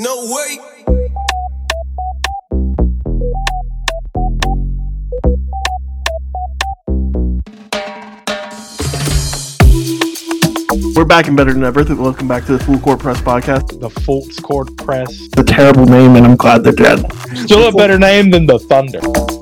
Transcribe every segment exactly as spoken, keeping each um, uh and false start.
No way. We're back and better than ever. Welcome back to the Full Court Press podcast. The Full Court Press. It's a terrible name, and I'm glad they're dead. Still a better name than the Thunder.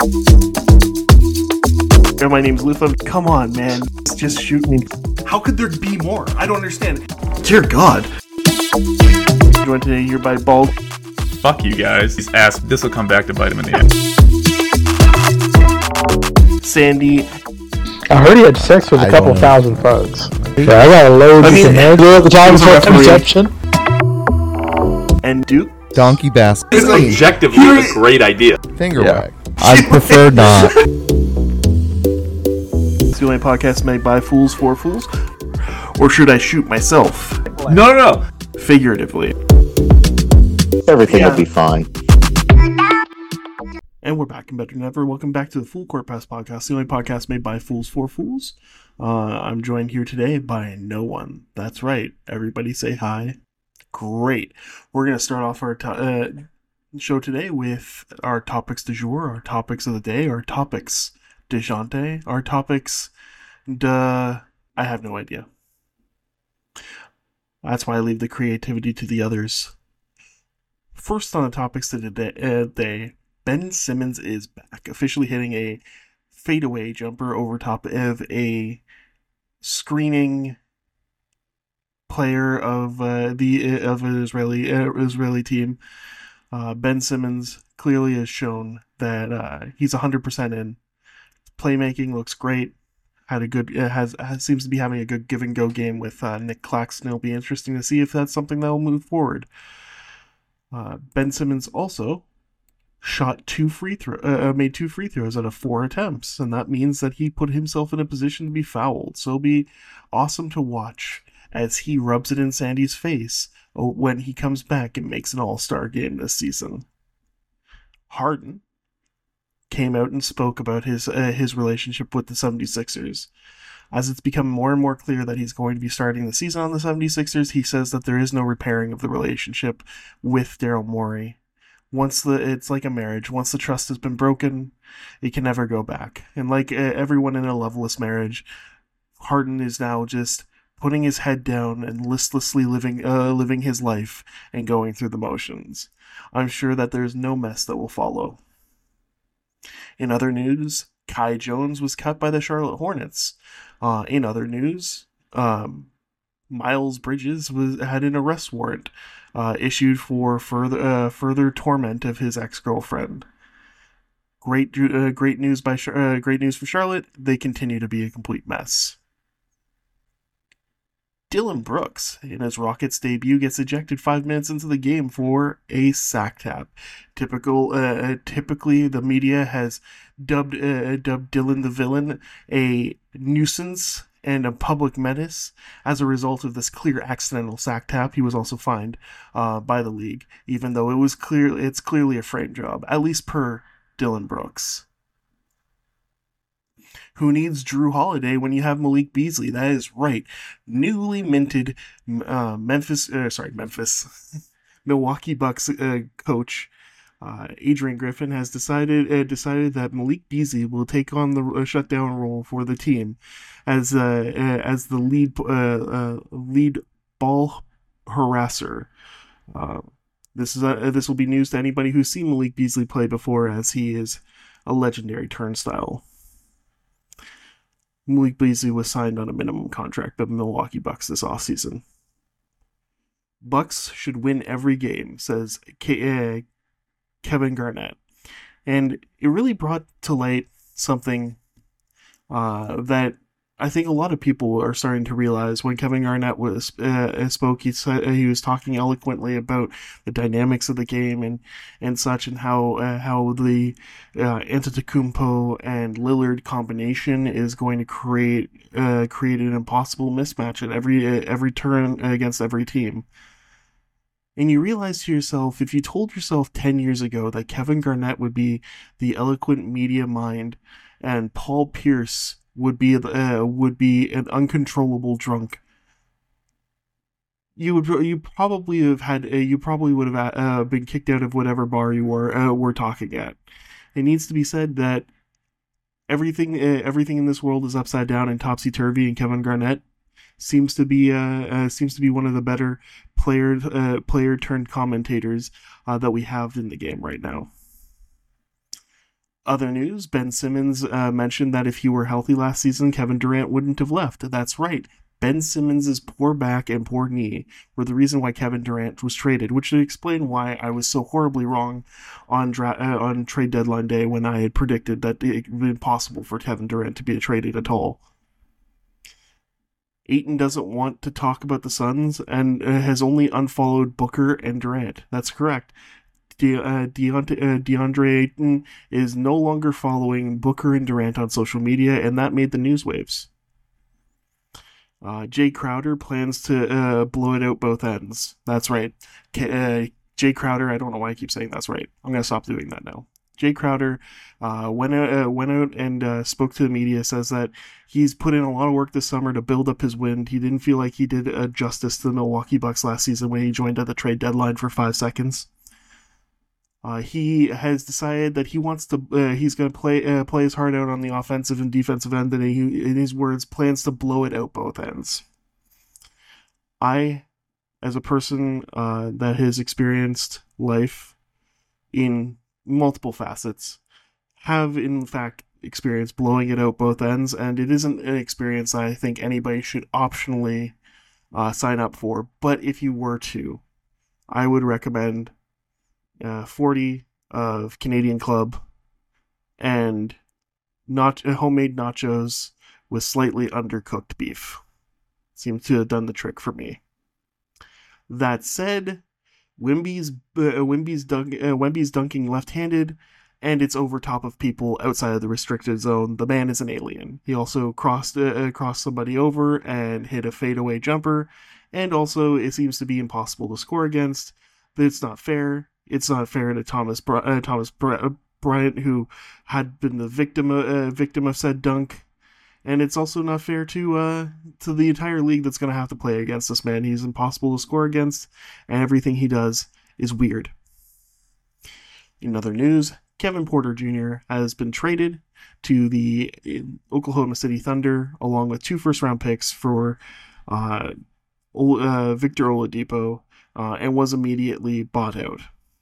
My name's Luther. Come on, man. Just shoot me. How could there be more? I don't understand. Dear God. Joined today here by Bald. Fuck you guys. He's asked. This will come back to bite him in the ass. Sandy. I heard he had sex with a I couple don't thousand folks. Yeah, I got a load I of mean, Canadian at the time was a for referee. conception. And Duke. Donkey basket. This is objectively a great idea. Finger Yeah. wag. I prefer not. It's the only podcast made by fools for fools. Or should I shoot myself? No, no, no. Figuratively. Everything Yeah. will be fine. And we're back and better than ever. Welcome back to the Full Court Press podcast, the only podcast made by fools for fools. Uh, I'm joined here today by no one. That's right. Everybody say hi. Great. We're going to start off our to- uh, show today with our topics du jour, our topics of the day, our topics de jante, our topics de... I have no idea. That's why I leave the creativity to the others. First on the topics of the day, uh, day Ben Simmons is back, officially hitting a fadeaway jumper over top of a screening player of uh, the of an Israeli uh, Israeli team. Uh, Ben Simmons clearly has shown that uh, he's one hundred percent in. Playmaking looks great. Had a good uh, has, has seems to be having a good give and go game with uh, Nick Claxton. It'll be interesting to see if that's something that will move forward. Uh, Ben Simmons also shot two free throw, uh, made two free throws out of four attempts, and that means that he put himself in a position to be fouled. So it'll be awesome to watch as he rubs it in Sandy's face when he comes back and makes an all-star game this season. Harden came out and spoke about his uh, his relationship with the seventy-sixers. As it's become more and more clear that he's going to be starting the season on the seventy-sixers, he says that there is no repairing of the relationship with Daryl Morey. Once the it's like a marriage. Once the trust has been broken, it can never go back. And like uh, everyone in a loveless marriage, Harden is now just putting his head down and listlessly living uh, living his life and going through the motions. I'm sure that there's no mess that will follow. In other news, Kai Jones was cut by the Charlotte Hornets. Uh, in other news, um, Miles Bridges was had an arrest warrant uh, issued for further uh, further torment of his ex-girlfriend. Great, uh, great news by uh, great news for Charlotte. They continue to be a complete mess. Dylan Brooks, in his Rockets debut, gets ejected five minutes into the game for a sack tap. Typical, uh, typically, the media has dubbed uh, dubbed Dylan the villain, a nuisance and a public menace. As a result of this clear accidental sack tap, he was also fined uh, by the league, even though it was clear it's clearly a frame job, at least per Dylan Brooks. Who needs Drew Holiday when you have Malik Beasley? That is right. Newly minted uh, Memphis, uh, sorry, Memphis, Milwaukee Bucks uh, coach uh, Adrian Griffin has decided uh, decided that Malik Beasley will take on the uh, shutdown role for the team as uh, uh, as the lead uh, uh, lead ball harasser. Uh, this is uh, this will be news to anybody who's seen Malik Beasley play before, as he is a legendary turnstile. Malik Beasley was signed on a minimum contract by the Milwaukee Bucks this offseason. Bucks should win every game, says K- uh, Kevin Garnett. And it really brought to light something uh, that I think a lot of people are starting to realize. When Kevin Garnett was uh, spoke, he said he was talking eloquently about the dynamics of the game and, and such, and how uh, how the uh, Antetokounmpo and Lillard combination is going to create uh, create an impossible mismatch at every uh, every turn against every team. And you realize to yourself, if you told yourself ten years ago that Kevin Garnett would be the eloquent media mind and Paul Pierce would be uh, would be an uncontrollable drunk, you would you probably have had uh, you probably would have uh, been kicked out of whatever bar you were uh, were talking at. It needs to be said that everything uh, everything in this world is upside down and topsy turvy, and Kevin Garnett seems to be uh, uh, seems to be one of the better player uh, player turned commentators uh, that we have in the game right now. Other news: Ben Simmons uh, mentioned that if he were healthy last season, Kevin Durant wouldn't have left. That's right. Ben Simmons' poor back and poor knee were the reason why Kevin Durant was traded, which would explain why I was so horribly wrong on dra- uh, on trade deadline day when I had predicted that it would be impossible for Kevin Durant to be traded at all. Ayton doesn't want to talk about the Suns and uh, has only unfollowed Booker and Durant. That's correct. De- uh, Deont- uh, DeAndre Ayton is no longer following Booker and Durant on social media, and that made the news waves. Uh, Jay Crowder plans to uh, blow it out both ends. That's right. K- uh, Jay Crowder, I don't know why I keep saying that's right. I'm going to stop doing that now. Jay Crowder uh, went, out, uh, went out and uh, spoke to the media, says that he's put in a lot of work this summer to build up his win. He didn't feel like he did uh, justice to the Milwaukee Bucks last season when he joined at the trade deadline for five seconds. Uh, he has decided that he wants to. Uh, he's going to play uh, play his heart out on the offensive and defensive end, and he, in his words, plans to blow it out both ends. I, as a person uh, that has experienced life in multiple facets, have in fact experienced blowing it out both ends, and it isn't an experience I think anybody should optionally uh, sign up for. But if you were to, I would recommend Uh, forty of Canadian Club and not uh, homemade nachos with slightly undercooked beef. Seems to have done the trick for me. That said, Wemby's uh, Wemby's, dunk, uh, Wemby's dunking left-handed, and it's over top of people outside of the restricted zone. The man is an alien. He also crossed uh, crossed somebody over and hit a fadeaway jumper, and also it seems to be impossible to score against. It's not fair. It's not fair to Thomas Bry- uh, Thomas Bry- Bryant, who had been the victim of, uh, victim of said dunk, and it's also not fair to uh, to the entire league that's going to have to play against this man. He's impossible to score against, and everything he does is weird. In other news, Kevin Porter Junior has been traded to the Oklahoma City Thunder, along with two first-round picks for uh, uh, Victor Oladipo, uh, and was immediately bought out.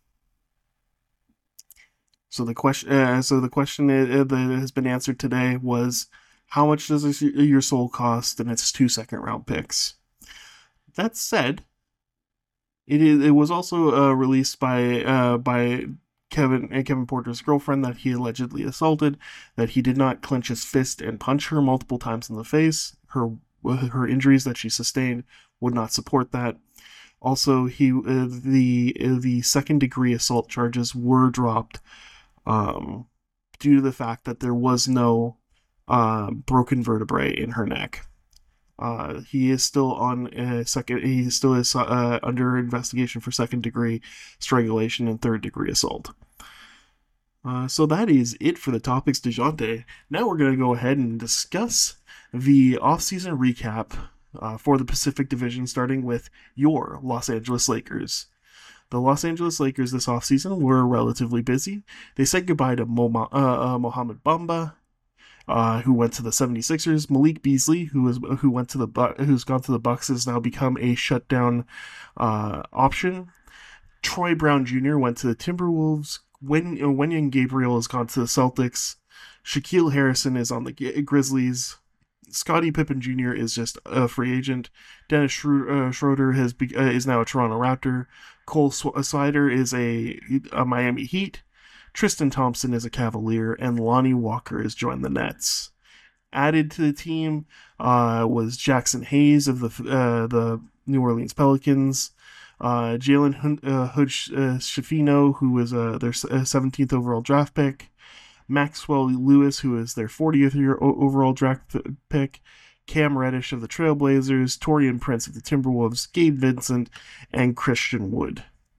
So the question, uh, so the question that has been answered today was, how much does this, your soul cost? And it's two second round picks. That said, it is, it was also uh, released by uh, by Kevin uh, Kevin Porter's girlfriend that he allegedly assaulted, that he did not clench his fist and punch her multiple times in the face. Her her injuries that she sustained would not support that. Also, he uh, the uh, the second degree assault charges were dropped Um, due to the fact that there was no uh, broken vertebrae in her neck. Uh, he is still on a second. He still is uh, under investigation for second degree strangulation and third degree assault. Uh, so that is it for the topics du jour. Now we're going to go ahead and discuss the off-season recap uh, for the Pacific Division, starting with your Los Angeles Lakers. The Los Angeles Lakers this offseason were relatively busy. They said goodbye to Mo- uh, uh, Mohamed Bamba, uh, who went to the seventy-sixers. Malik Beasley, who was who went to the Bu- who's gone to the Bucks, has now become a shutdown uh, option. Troy Brown Junior went to the Timberwolves. Wen- uh, Wenyen Gabriel has gone to the Celtics. Shaquille Harrison is on the G- Grizzlies. Scottie Pippen Junior is just a free agent. Dennis Schroeder, uh, Schroeder has be- uh, is now a Toronto Raptor. Cole Swider is a, a Miami Heat. Tristan Thompson is a Cavalier, and Lonnie Walker has joined the Nets. Added to the team uh, was Jackson Hayes of the uh, the New Orleans Pelicans. Uh, Jalen Hood uh, uh, Schifino, who was uh, their seventeenth overall draft pick. Maxwell Lewis, who is their fortieth year overall draft pick. Cam Reddish of the Trailblazers, Taurean Prince of the Timberwolves, Gabe Vincent, and Christian Wood.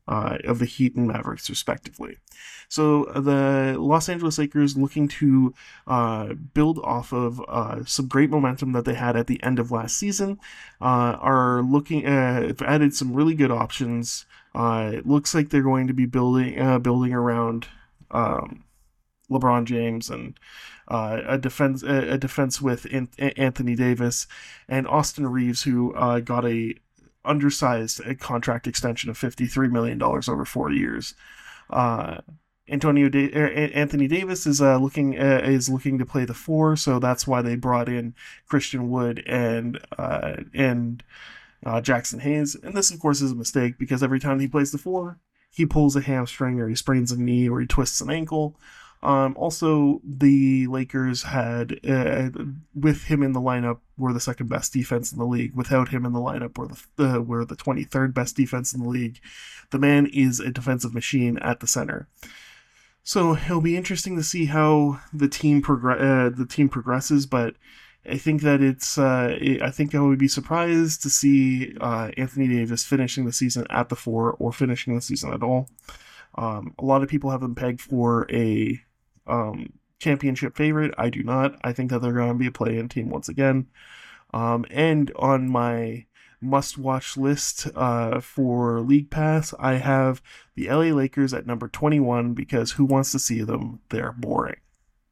uh, of the Heat and Mavericks, respectively. So the Los Angeles Lakers, looking to uh, build off of uh, some great momentum that they had at the end of last season, uh, are looking uh, have added some really good options. Uh, it looks like they're going to be building uh, building around um, LeBron James and uh, a defense a defense with Anthony Davis and Austin Reeves, who uh, got a undersized contract extension of fifty-three million dollars over four years. Uh, Antonio da- Anthony Davis is uh, looking uh, is looking to play the four, so that's why they brought in Christian Wood and uh, and uh, Jackson Hayes. And this, of course, is a mistake because every time he plays the four, he pulls a hamstring or he sprains a knee or he twists an ankle. Um, also, the Lakers had, uh, with him in the lineup, were the second best defense in the league. Without him in the lineup, were the uh, were the twenty-third best defense in the league. The man is a defensive machine at the center. So it'll be interesting to see how the team progress. Uh, the team progresses, but I think that it's. Uh, I think I would be surprised to see uh, Anthony Davis finishing the season at the four or finishing the season at all. Um, a lot of people have them pegged for a um, championship favorite. I do not. I think that they're going to be a play-in team once again. Um, and on my must-watch list uh, for League Pass, I have the L A Lakers at number twenty-one because who wants to see them? They're boring.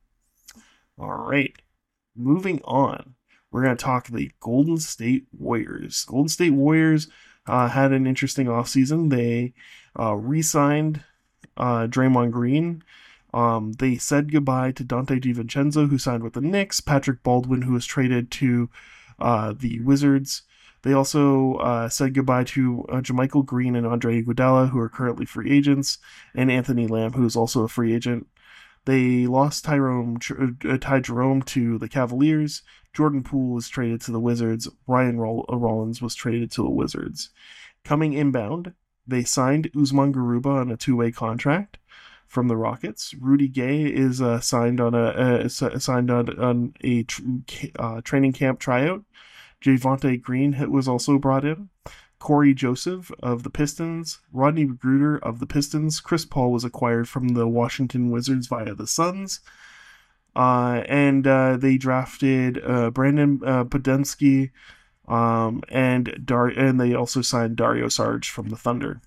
All right, moving on. We're going to talk the Golden State Warriors. Golden State Warriors uh, had an interesting offseason. They uh, re-signed uh, Draymond Green. Um, they said goodbye to Dante DiVincenzo, who signed with the Knicks, Patrick Baldwin, who was traded to uh, the Wizards. They also uh, said goodbye to uh, JaMychal Green and Andre Iguodala, who are currently free agents, and Anthony Lamb, who is also a free agent. They lost Tyrone, uh, Ty Jerome to the Cavaliers. Jordan Poole was traded to the Wizards. Ryan Rollins was traded to the Wizards. Coming inbound, they signed Usman Garuba on a two-way contract from the Rockets. Rudy Gay is uh, signed on a uh, signed on, on a tr- uh, training camp tryout. Javonte Green was also brought in. Corey Joseph of the Pistons. Rodney Magruder of the Pistons. Chris Paul was acquired from the Washington Wizards via the Suns. Uh, and uh, they drafted uh, Brandon uh, Podensky, um, and Dar- and they also signed Dario Saric from the Thunder.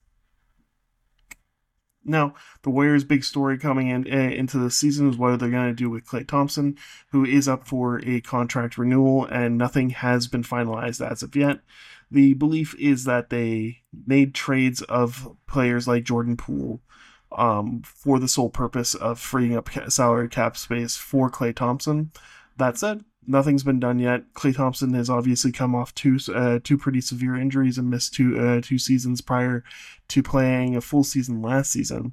Now, the Warriors' big story coming in uh, into the season is what they're going to do with Klay Thompson, who is up for a contract renewal, and nothing has been finalized as of yet. The belief is that they made trades of players like Jordan Poole um, for the sole purpose of freeing up salary cap space for Klay Thompson. That said, nothing's been done yet. Klay Thompson has obviously come off two uh, two pretty severe injuries and missed two uh, two seasons prior to playing a full season last season,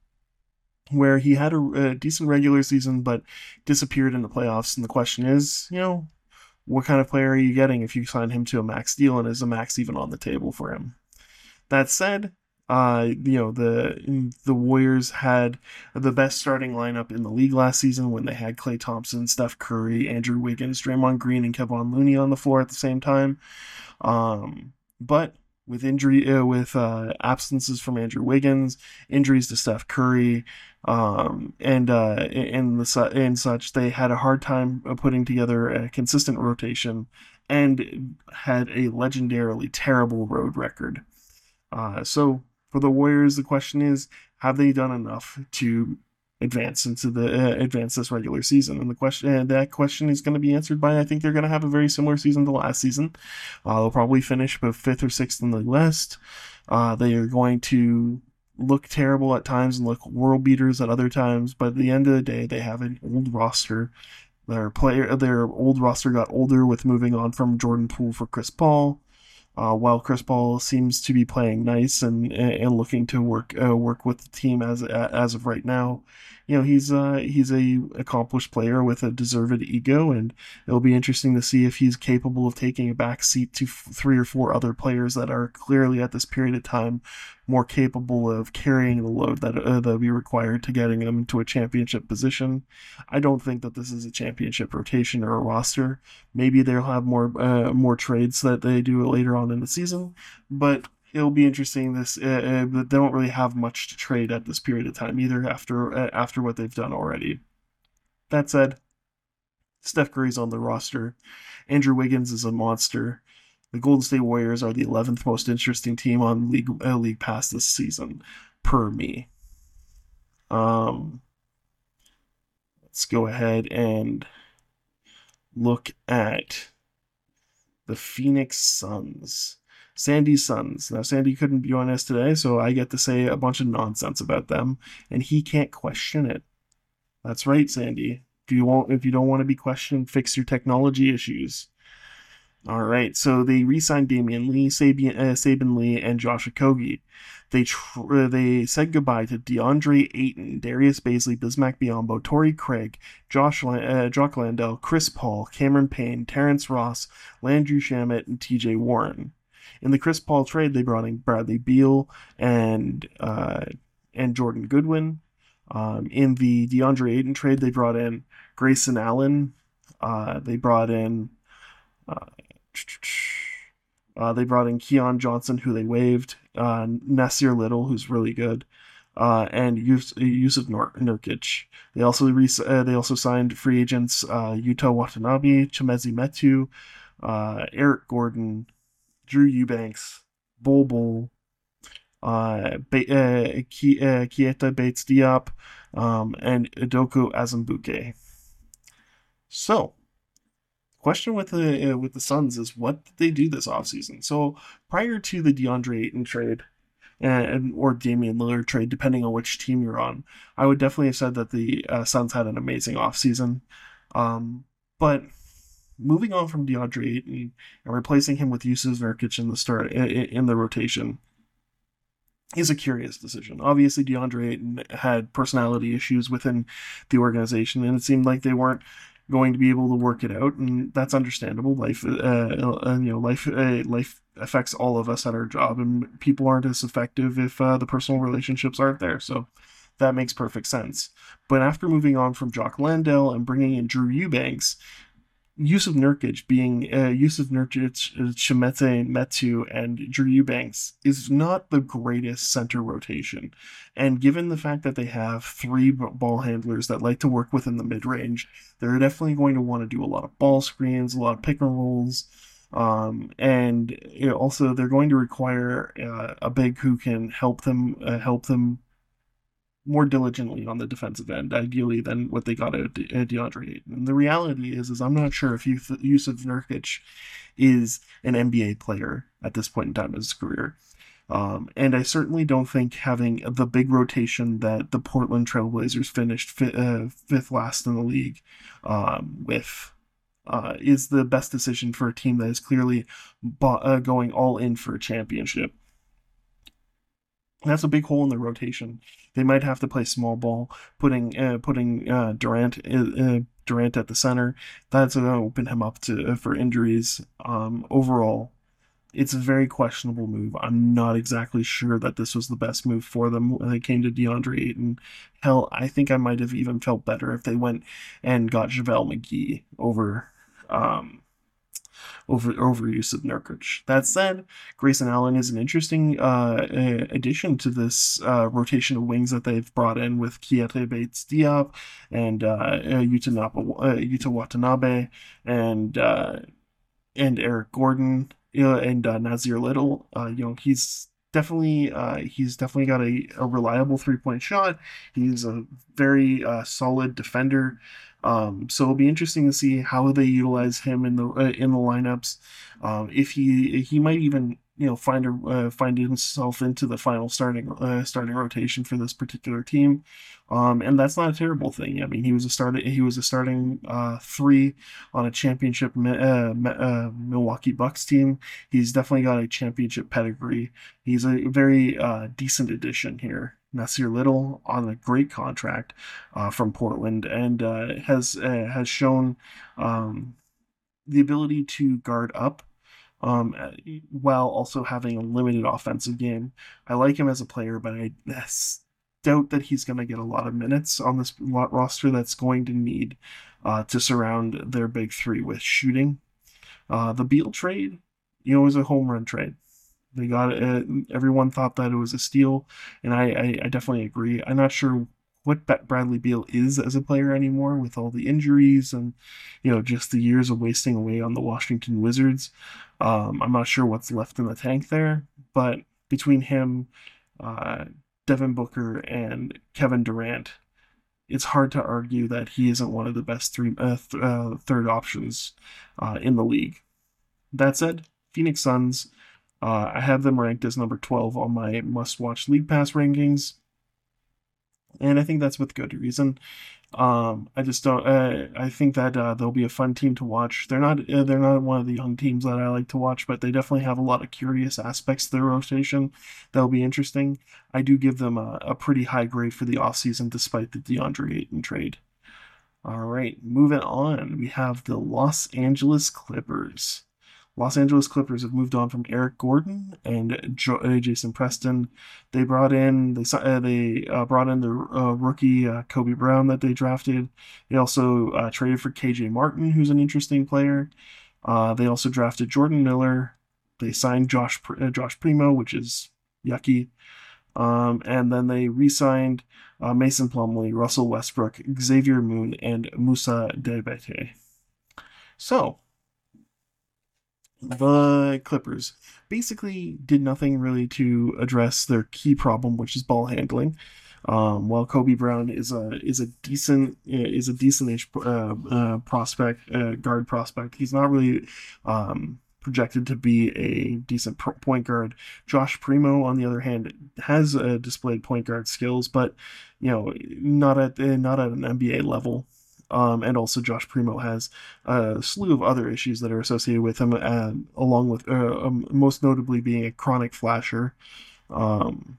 where he had a, a decent regular season but disappeared in the playoffs. And the question is, you know, what kind of player are you getting if you sign him to a max deal, and is a max even on the table for him? That said, Uh, you know, the the Warriors had the best starting lineup in the league last season when they had Klay Thompson, Steph Curry, Andrew Wiggins, Draymond Green, and Kevon Looney on the floor at the same time. Um, but with injury, uh, with uh, absences from Andrew Wiggins, injuries to Steph Curry, um, and uh, and the and such, they had a hard time putting together a consistent rotation, and had a legendarily terrible road record. Uh, so. For the Warriors, the question is, have they done enough to advance into the uh, advance this regular season? And the question, uh, that question is going to be answered by, I think they're going to have a very similar season to last season. Uh, they'll probably finish about fifth or sixth in the West. Uh, they are going to look terrible at times and look world beaters at other times, but at the end of the day, they have an old roster. Their player, their old roster got older with moving on from Jordan Poole for Chris Paul. Uh, while Chris Paul seems to be playing nice and and looking to work uh, work with the team as as of right now, you know, he's uh, he's a accomplished player with a deserved ego, and it'll be interesting to see if he's capable of taking a back seat to f- three or four other players that are clearly at this period of time more capable of carrying the load that uh, that will be required to getting them into a championship position. I don't think that this is a championship rotation or a roster. Maybe they'll have more uh, more trades that they do later on in the season, but it'll be interesting. This uh, uh, but they don't really have much to trade at this period of time either. After uh, after what they've done already. That said, Steph Curry's on the roster. Andrew Wiggins is a monster. The Golden State Warriors are the eleventh most interesting team on League uh, League Pass this season, per me. Um, let's go ahead and look at the Phoenix Suns. Sandy Suns. Now, Sandy couldn't join us today, so I get to say a bunch of nonsense about them, and he can't question it. That's right, Sandy. If you won't, if you don't want to be questioned, fix your technology issues. All right, so they re-signed Damian Lee, Sabian, uh, Saban Lee, and Josh Okogie. They tr- they said goodbye to DeAndre Ayton, Darius Baisley, Bismack Biyombo, Torrey Craig, Josh uh, Jock Landale, Chris Paul, Cameron Payne, Terrence Ross, Landry Shamet, and T J Warren. In the Chris Paul trade, they brought in Bradley Beal and uh, and Jordan Goodwin. Um, in the DeAndre Ayton trade, they brought in Grayson Allen. Uh, they brought in uh, uh, they brought in Keon Johnson, who they waived. Uh, Nasir Little, who's really good, uh, and Yus- Yusuf Nur- Nurkic. They also re- uh, they also signed free agents uh, Yuta Watanabe, Chimezi Metu, uh, Eric Gordon, Drew Eubanks, Bol Bol, uh, ba- uh, Ki- uh, Keita Bates Diop, um, and Udoka Azumbuke. So, question with the uh, with the Suns is, what did they do this offseason? So, prior to the DeAndre Ayton trade, and or Damian Lillard trade, depending on which team you're on, I would definitely have said that the uh, Suns had an amazing offseason. Um, but moving on from DeAndre Ayton and replacing him with Yusuf Nurkic in the start in, in the rotation is a curious decision. Obviously, DeAndre Ayton had personality issues within the organization, and it seemed like they weren't going to be able to work it out, and that's understandable. Life, uh, uh, you know, life, uh, life affects all of us at our job, and people aren't as effective if uh, the personal relationships aren't there. So that makes perfect sense. But after moving on from Jock Landale and bringing in Drew Eubanks, Yusuf Nurkic being uh, Yusuf Nurkic, Chimete Metu, and Drew Eubanks is not the greatest center rotation. And given the fact that they have three ball handlers that like to work within the mid-range, they're definitely going to want to do a lot of ball screens, a lot of pick and rolls, um, and you know, also they're going to require uh, a big who can help them uh, help them more diligently on the defensive end, ideally, than what they got at De- at DeAndre Ayton. And the reality is, is I'm not sure if Yusuf Nurkic is an N B A player at this point in time in his career. Um, and I certainly don't think having the big rotation that the Portland Trailblazers finished fi- uh, fifth last in the league um, with uh, is the best decision for a team that is clearly bo- uh, going all in for a championship. That's a big hole in the rotation. They might have to play small ball, putting uh, putting uh, Durant uh, Durant at the center. That's going to open him up to uh, for injuries. Um, overall, it's a very questionable move. I'm not exactly sure that this was the best move for them when they came to DeAndre Ayton. Hell, I think I might have even felt better if they went and got JaVale McGee over. Um, over over Yusuf Nurkic. That said, Grayson Allen is an interesting uh, addition to this uh, rotation of wings that they've brought in with Keita Bates Diop and uh, Yuta, Napa, uh, Yuta Watanabe and uh, and Eric Gordon, you know, and uh, Nasir Little. Uh, you know, he's definitely uh, he's definitely got a, a reliable three point shot. He's a very uh, solid defender. Um, so it'll be interesting to see how they utilize him in the uh, in the lineups. Um, if he he might even you know find a, uh, find himself into the final starting uh, starting rotation for this particular team, um, and that's not a terrible thing. I mean, he was a start he was a starting uh, three on a championship uh, uh, Milwaukee Bucks team. He's definitely got a championship pedigree. He's a very uh, decent addition here. Nasir Little on a great contract uh, from Portland, and uh, has uh, has shown um, the ability to guard up um, while also having a limited offensive game. I like him as a player, but I doubt that he's going to get a lot of minutes on this roster that's going to need uh, to surround their big three with shooting. Uh, the Beal trade, you know, was a home run trade. They got it. Everyone thought that it was a steal, and I, I, I definitely agree. I'm not sure what Bradley Beal is as a player anymore with all the injuries and, you know, just the years of wasting away on the Washington Wizards. Um, I'm not sure what's left in the tank there, but between him, uh, Devin Booker, and Kevin Durant, it's hard to argue that he isn't one of the best three uh, th- uh, third options uh, in the league. That said, Phoenix Suns, uh, I have them ranked as number twelve on my must-watch League Pass rankings, and I think that's with good reason. Um, I just don't. Uh, I think that uh, they'll be a fun team to watch. They're not. Uh, they're not one of the young teams that I like to watch, but they definitely have a lot of curious aspects to their rotation that'll be interesting. I do give them a, a pretty high grade for the offseason, despite the DeAndre Ayton trade. All right, moving on. We have the Los Angeles Clippers. Los Angeles Clippers have moved on from Eric Gordon and jo- uh, Jason Preston. They brought in they uh, they uh, brought in the uh, rookie uh, Kobe Brown that they drafted. They also uh, traded for K J Martin, who's an interesting player. Uh, they also drafted Jordan Miller. They signed Josh uh, Josh Primo, which is yucky. Um, and then they re-signed uh, Mason Plumlee, Russell Westbrook, Xavier Moon, and Musa Debete. So, the Clippers basically did nothing really to address their key problem, which is ball handling. Um, while Kobe Brown is a is a decent is a decent uh, uh, prospect uh, guard prospect, he's not really um, projected to be a decent point guard. Josh Primo, on the other hand, has uh, displayed point guard skills, but you know, not at not at an N B A level. Um, and also Josh Primo has a slew of other issues that are associated with him, uh, along with uh, um, most notably being a chronic flasher. Um,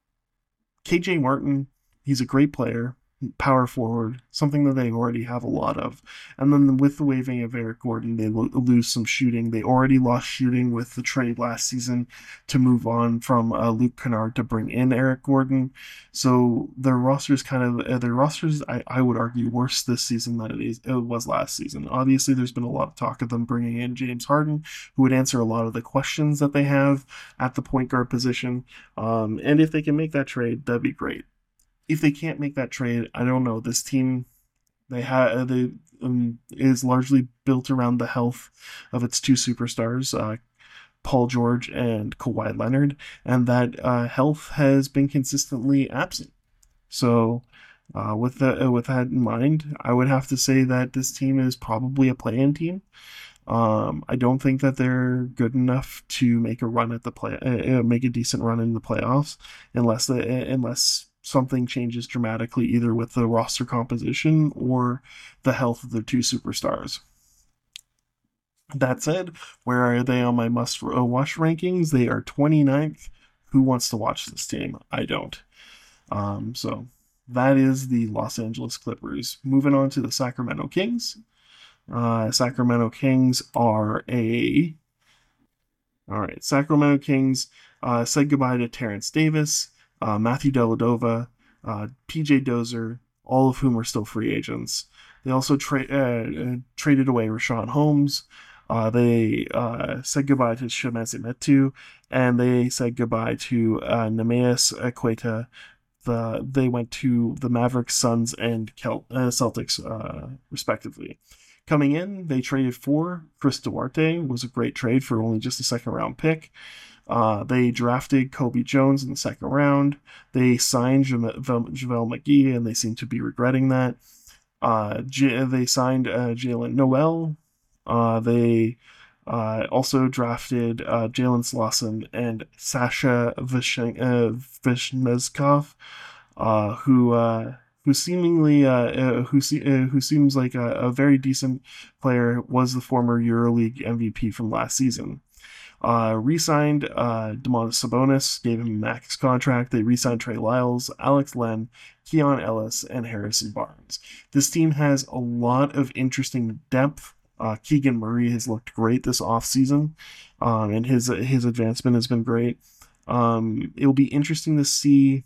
K J Martin, he's a great player, power forward, something that they already have a lot of. And then with the waiving of Eric Gordon, they lo- lose some shooting. They already lost shooting with the trade last season to move on from uh, Luke Kennard to bring in Eric Gordon. So their roster's kind of, uh, their roster's, I, I would argue, worse this season than it, is, it was last season. Obviously, there's been a lot of talk of them bringing in James Harden, who would answer a lot of the questions that they have at the point guard position. Um, and if they can make that trade, that'd be great. If they can't make that trade, I don't know. This team, they have they um, is largely built around the health of its two superstars, uh, Paul George and Kawhi Leonard, and that uh, health has been consistently absent. So, uh, with that uh, with that in mind, I would have to say that this team is probably a play-in team. Um, I don't think that they're good enough to make a run at the play, uh, make a decent run in the playoffs, unless the unless. something changes dramatically either with the roster composition or the health of their two superstars. That said, where are they on my must-watch rankings? They are twenty-ninth. Who wants to watch this team? I don't. Um, so that is the Los Angeles Clippers. Moving on to the Sacramento Kings. Uh, Sacramento Kings are a... All right, Sacramento Kings uh, said goodbye to Terrence Davis, Uh, Matthew Dellavedova, uh, P J Dozier, all of whom are still free agents. They also tra- uh, uh, traded away Rashawn Holmes. Uh, they uh, said goodbye to Chimezie Metu, and they said goodbye to uh, Neemias Queta. The, they went to the Mavericks, Suns, and Kel- uh, Celtics, uh, respectively. Coming in, they traded for Chris Duarte. It was a great trade for only just a second-round pick. Uh, they drafted Kobe Jones in the second round. They signed JaVale McGee, and they seem to be regretting that. Uh, J- they signed uh, Jalen Noel. Uh, they uh, also drafted uh, Jalen Slauson and Sasha Vishen- uh, Vishneskov, uh, who uh, who seemingly uh, uh, who se- uh, who seems like a, a very decent player. Was the former EuroLeague M V P from last season. Uh, re-signed uh, Domantas Sabonis, gave him a max contract. They re-signed Trey Lyles, Alex Len, Keon Ellis, and Harrison Barnes. This team has a lot of interesting depth. Uh, Keegan Murray has looked great this offseason, um, and his his advancement has been great. Um, it will be interesting to see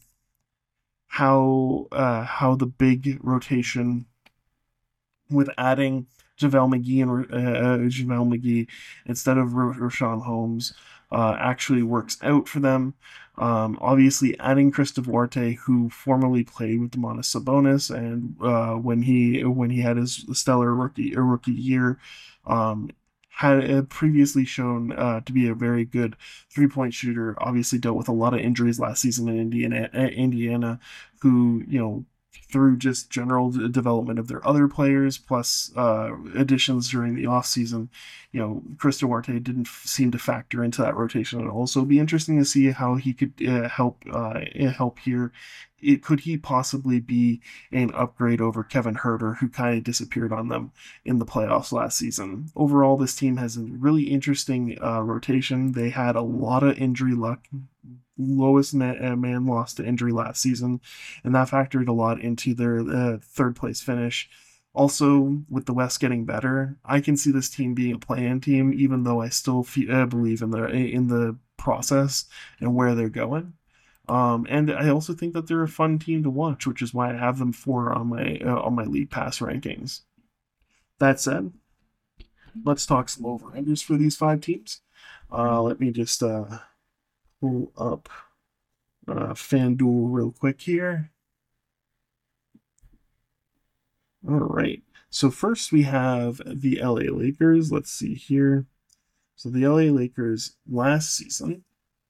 how uh, how the big rotation with adding JaVale McGee and uh, JaVale McGee instead of R- Rashawn Holmes, uh, actually works out for them. Um, obviously, adding Chris Duarte, who formerly played with Domantas Sabonis, and uh, when he when he had his stellar rookie rookie year, um, had previously shown uh, to be a very good three-point shooter. Obviously, dealt with a lot of injuries last season in Indiana. Indiana, who you know, through just general development of their other players, plus uh, additions during the offseason, you know, Chris Duarte didn't f- seem to factor into that rotation at all. So it'll be interesting to see how he could uh, help uh, help here. It, could he possibly be an upgrade over Kevin Huerter, who kind of disappeared on them in the playoffs last season? Overall, this team has a really interesting uh, rotation. They had a lot of injury luck. Lowest man, man lost to injury last season, and that factored a lot into their uh, third place finish. Also, with the West getting better, I can see this team being a play-in team, even though I still feel, uh, believe in the in the process and where they're going. Um, and I also think that they're a fun team to watch, which is why I have them four on my uh, on my league pass rankings. That said, let's talk some over-unders for these five teams. Uh, let me just uh, pull up uh, FanDuel real quick here. All right. So first we have the L A Lakers. Let's see here. So the L A Lakers last season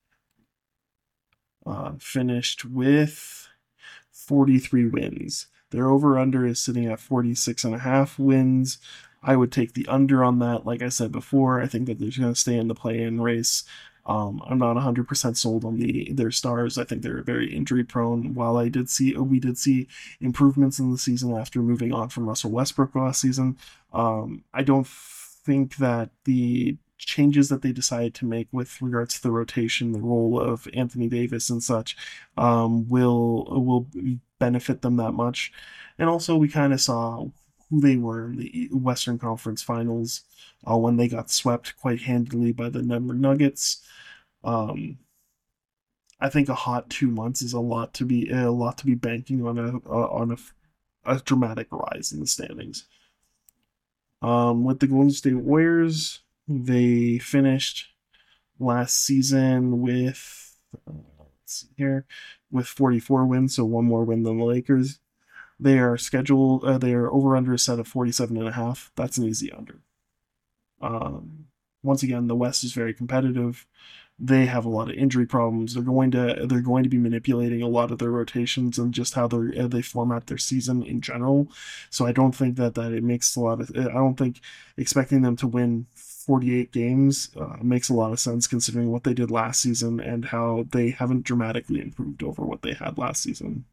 uh, finished with forty-three wins. Their over-under is sitting at forty-six and a half wins. I would take the under on that. Like I said before, I think that they're going to stay in the play-in race. Um, I'm not one hundred percent sold on the their stars. I think they're very injury prone. While I did see we did see improvements in the season after moving on from Russell Westbrook last season, um, I don't think that the changes that they decided to make with regards to the rotation, the role of Anthony Davis and such, um, will will benefit them that much. And also, we kind of saw who they were in the Western Conference Finals uh, when they got swept quite handily by the Denver Nuggets. Um, I think a hot two months is a lot to be a lot to be banking on a on a, a dramatic rise in the standings. Um, with the Golden State Warriors, they finished last season with uh, let's see here with forty-four wins, so one more win than the Lakers. They are scheduled. Uh, they are over under a set of forty-seven and a half. That's an easy under. Um, once again, the West is very competitive. They have a lot of injury problems. They're going to they're going to be manipulating a lot of their rotations and just how they uh, they format their season in general. So I don't think that that it makes a lot of. I don't think expecting them to win forty-eight games uh, makes a lot of sense considering what they did last season and how they haven't dramatically improved over what they had last season.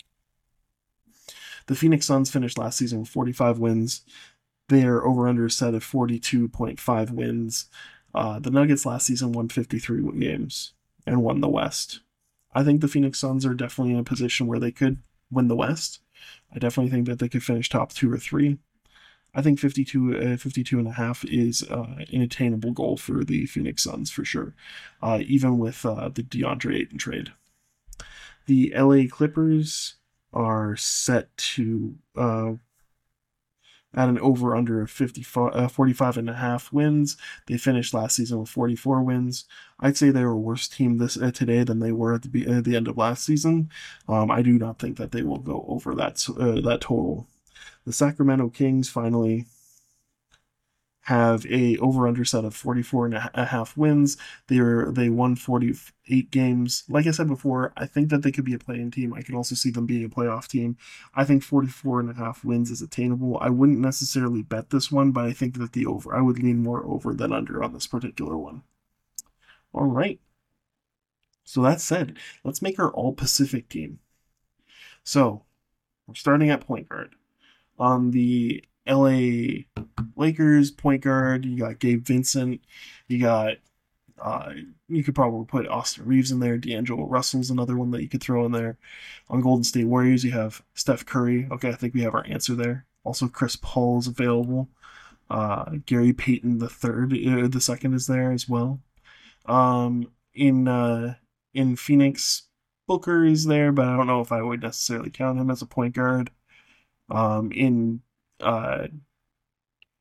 The Phoenix Suns finished last season with forty-five wins. They are over under a set of forty-two point five wins. Uh, the Nuggets last season won fifty-three games and won the West. I think the Phoenix Suns are definitely in a position where they could win the West. I definitely think that they could finish top two or three. I think fifty-two, uh, fifty-two and a half is uh, an attainable goal for the Phoenix Suns for sure, uh, even with uh, the DeAndre Ayton trade. The L A Clippers are set to uh, at an over-under of forty-five and a half wins. They finished last season with forty-four wins. I'd say they were a worse team this uh, today than they were at the, at the end of last season. Um, I do not think that they will go over that, uh, that total. The Sacramento Kings finally have a over-under set of forty-four and a half wins. They're, they won forty-eight games. Like I said before, I think that they could be a play-in team. I can also see them being a playoff team. I think forty-four and a half wins is attainable. I wouldn't necessarily bet this one, but I think that the over, I would lean more over than under on this particular one. All right. So that said, let's make our all-Pacific team. So we're starting at point guard. On the L A Lakers point guard, you got Gabe Vincent, you got uh, you could probably put Austin Reeves in there. D'Angelo Russell's another one that you could throw in there. On Golden State Warriors, you have Steph Curry. Okay, I think we have our answer there. Also, Chris Paul is available. Uh, Gary Payton the third, uh, the second is there as well. Um, in uh, in Phoenix, Booker is there, but I don't know if I would necessarily count him as a point guard. Um, in uh,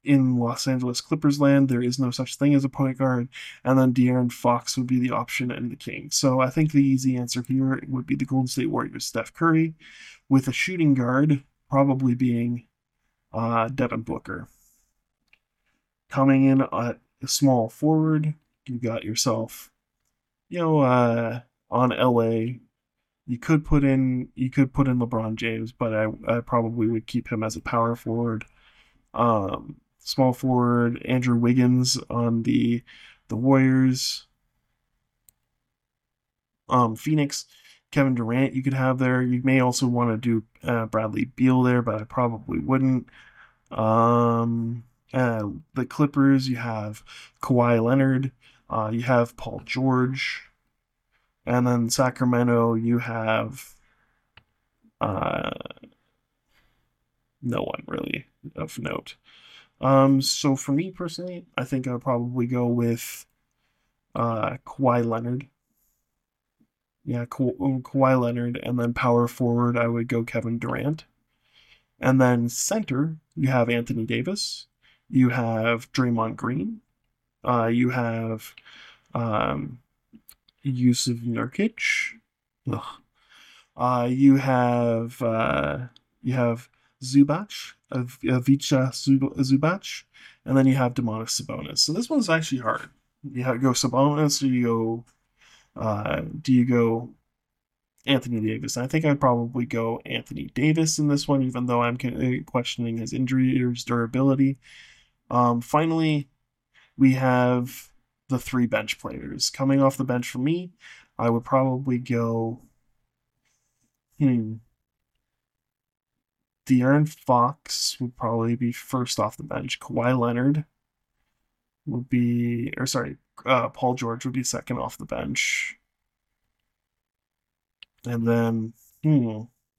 in Los Angeles Clippers land, there is no such thing as a point guard, and then De'Aaron Fox would be the option and the king. So I think the easy answer here would be the Golden State Warriors, Steph Curry, with a shooting guard probably being uh, Devin Booker. Coming in at a small forward, you got yourself, you know, uh, on L A. You could put in you could put in LeBron James, but I, I probably would keep him as a power forward. Um, small forward, Andrew Wiggins on the the Warriors. Um, Phoenix, Kevin Durant you could have there. You may also want to do uh, Bradley Beal there, but I probably wouldn't. Um, uh, the Clippers, you have Kawhi Leonard. Uh, you have Paul George. And then Sacramento, you have uh, no one really of note. Um, so for me personally, I think I'd probably go with uh, Kawhi Leonard. Yeah, Ka- Kawhi Leonard, and then power forward, I would go Kevin Durant. And then center, you have Anthony Davis. You have Draymond Green. Uh, you have um, Yusuf Nurkic. Ugh. Uh, you have uh, you have Zubac, Av- Ivica Zub- Zubac, and then you have Domantas Sabonis. So this one's actually hard. You have, go Sabonis, or you go uh, do you go Anthony Davis? And I think I'd probably go Anthony Davis in this one, even though I'm questioning his injury or his durability. Um, finally, we have the three bench players. Coming off the bench for me, I would probably go hmm. De'Aaron Fox would probably be first off the bench. Kawhi Leonard would be, or sorry, uh, Paul George would be second off the bench. And then, hmm,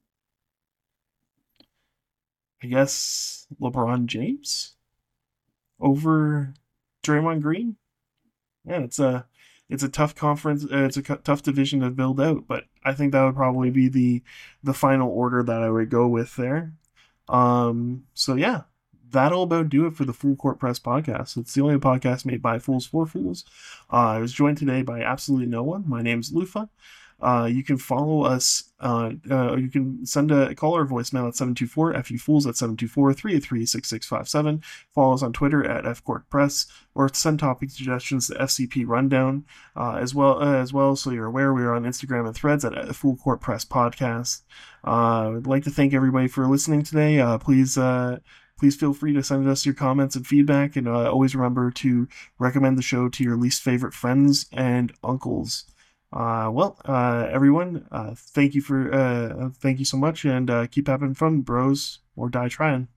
I guess LeBron James over Draymond Green. Yeah, it's a it's a tough conference. Uh, it's a cu- tough division to build out, but I think that would probably be the the final order that I would go with there. Um, so yeah, that'll about do it for the Full Court Press podcast. It's the only podcast made by Fools for Fools. Uh, I was joined today by absolutely no one. My name's Lufa. Uh, you can follow us. Uh, uh, you can send a call or voicemail at seven two four F U Fools at seven two four, three eight three, six six five seven. Follow us on Twitter at F Court Press, or send topic suggestions to F C P Rundown uh, as well. Uh, as well, so you're aware, we are on Instagram and Threads at Full Court Press Podcast. Uh, I'd like to thank everybody for listening today. Uh, please. Uh, Please feel free to send us your comments and feedback, and uh, always remember to recommend the show to your least favorite friends and uncles. Uh, well, uh, everyone, uh, thank you for, uh, thank you so much, and, uh, keep having fun, bros, or die trying.